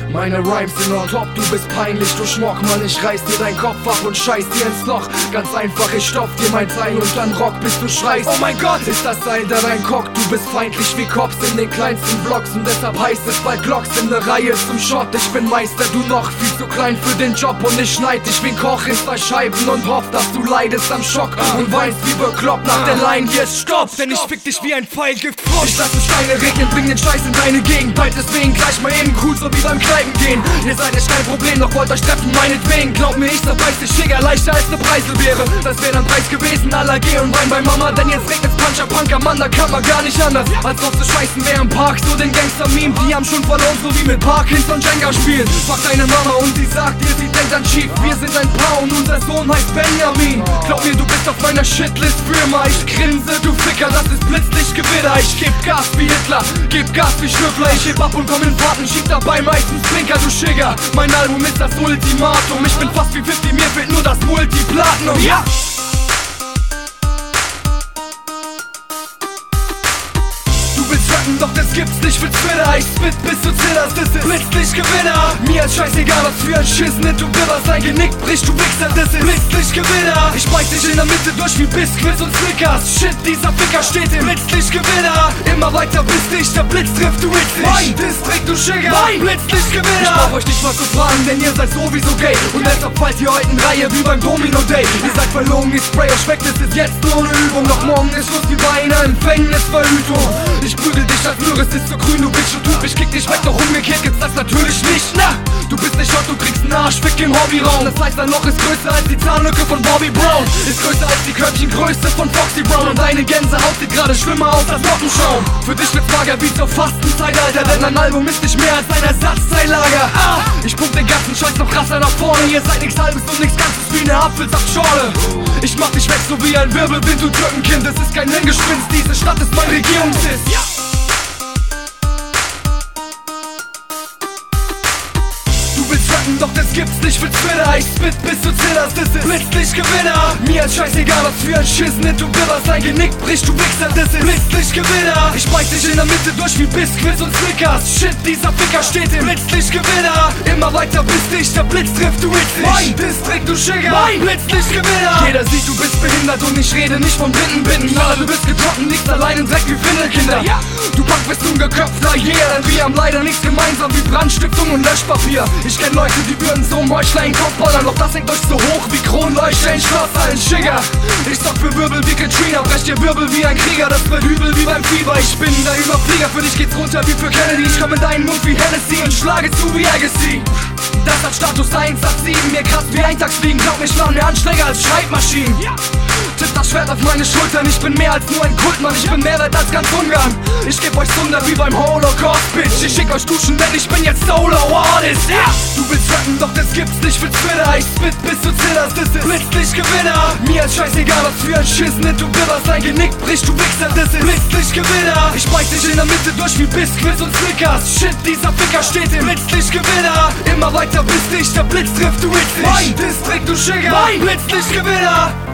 Meine Rhymes sind on top, du bist peinlich, du Schmock, Mann, ich reiß dir dein Kopf ab und scheiß dir ins Loch. Ganz einfach, ich stopf dir mein Seil und dann rock, bis du schreist. Oh mein Gott, ist das Seil da dein Cock? Du bist feindlich wie Cops in den kleinsten Blocks und deshalb heißt es bald Glocks in der Reihe zum Shot. Ich bin Meister, du noch viel zu klein für den Job und ich schneid dich wie ein Koch in 2 Scheiben und hoff, dass du leidest am Schock und weinst wie bekloppt nach der Line. Jetzt stopp, denn ich fick dich wie ein Pfeil gefroren. Ich lasse Steine regnen, bring den Scheiß in deine Gegend, bald deswegen gleich mal eben cool, so wie beim Kneipen gehen. Ihr seid echt kein Problem, doch wollt euch treffen, meinetwegen. Glaubt mir, ich zerbeiß dich Schigger leichter als ne Preiselbeere. Das wär dann Preis gewesen, aller Geh und Wein bei Mama. Denn jetzt regnet's Puncher, Mann, da kann man gar nicht anders als drauf zu scheißen, wer im Park so den Gangster-Meme. Die haben schon verloren, so wie mit Parkinson Jenga spielen. Frag deine Mama und sie sagt dir, sie denkt an Chief. Wir sind ein Paar und unser Sohn heißt Benjamin. Glaub mir, du bist auf meiner Shitlist für immer. Ich grinse, du Ficker, das ist Blitzlichtgewitter. Ich geb Gas wie Hitler, geb Gas wie Schnüffler. Ich heb ab und komm in Fahrten, schieb dabei meistens Blinker, du Schigger. Mein Album ist das Ultimatum. Ich bin fast wie 50, mir fehlt nur das Multiplatinum. Ja! Doch das gibt's nicht für Twitter. Ich spit bis du zitterst, das ist Blitzlichtgewitter. Mir ist scheißegal, was für ein Schissen du bibberst. Dein Genick bricht, du Wichser, das ist Blitzlichtgewitter. Ich beiß dich in der Mitte durch wie Biscuits und Snickers. Shit, dieser Ficker steht im Blitzlichtgewitter. Immer weiter bis dich der Blitz trifft, du witzig. Mein Distrikt, du Schigger, mein Blitzlichtgewitter. Ich brauch euch nicht mal zu fragen, denn ihr seid sowieso gay. Und deshalb fallt ihr heute in Reihe wie beim Domino Day. Ihr seid verlogen, ich spray euch weg, das ist jetzt nur eine Übung. Doch morgen ist Schluss wie bei einer Empfängnisverhütung. Ich prügel dich als Möhres ist so grün, du Bitch und du, ich kick dich weg, doch umgekehrt gibt's das natürlich nicht. Na, du bist nicht hot, du kriegst einen Arschfick im Hobbyraum. Das heißt, dein Loch ist größer als die Zahnlücke von Bobby Brown. Ist größer als die Körbchengröße von Foxy Brown. Und deine Gänsehaut sieht gerade schlimmer aus als Lockenschaum. Für dich wird's mager wie zur Fastenzeitalter, denn ein Album ist nicht mehr als ein Ersatzteillager. Ich pump den ganzen Scheiß noch krasser nach vorne. Ihr seid nichts Halbes und nichts Ganzes wie ne Apfelsaftschorle. Ich mach dich weg so wie ein Wirbelwind, du Türkenkind. Es ist kein Hirngespinst, diese Stadt ist mein Regierungssitz. Ja. Doch das gibt's nicht für Twitter. Ich spit bis du zitterst, das ist Blitzlichtgewitter. Mir ist scheißegal, was für ein Schissen du bibberst. Dein Genick bricht, du Wichser, das ist Blitzlichtgewitter. Ich beiß dich in der Mitte durch wie Biscuits und Snickers. Shit, dieser Ficker steht im Blitzlichtgewitter. Immer weiter bis dich der Blitz trifft, du witzig. Mein Distrikt, du Schigger, mein Blitzlichtgewitter. Jeder sieht, du bist behindert und ich rede nicht von Binden. Alter, du bist getroffen, liegst allein im Dreck wie Findelkinder. Ja. Du Punk bist ungeköpfter, yeah. Denn wir haben leider nichts gemeinsam wie Brandstiftung und Löschpapier. Ich kenn Leute, die würden so Meuchler in den Kopf ballern, doch das hängt euch so hoch wie Kronleuchter in Schloss, ein Schigger. Ich sorg für Wirbel wie Katrina, brech dir Wirbel wie ein Krieger, das wird übel wie beim Fieber. Ich bin der Überflieger, für dich geht's runter wie für Kennedy. Ich komm in deinen Mund wie Hennessy und schlage zu wie Agassi. Das hat Status 1 ab 7, mir kratzt wie Eintagsfliegen. Glaub mir, ich war mehr Anschläger als Schreibmaschinen. Tipp das Schwert auf meine Schultern, ich bin mehr als nur ein Kultmann. Ich bin mehr wert als ganz Ungarn. Ich geb euch Wunder wie beim Holocaust, Bitch. Ich schick euch Duschen, denn ich bin jetzt Solo-Artist, yeah. Du willst rappen, doch das gibt's nicht für Twitter. Ich spit bis du zitterst, das ist Blitzlichtgewitter. Mir ist scheißegal, was für ein Schissen du bibberst. Dein Genick bricht, du Wichser, das ist Blitzlichtgewitter. Ich beiß dich in der Mitte durch wie Biscuits und Snickers. Shit, dieser Ficker steht im Blitzlichtgewitter. Immer weiter bis dich der Blitz trifft, du witzig. Mein Distrikt, du Schigger, mein Blitzlichtgewitter.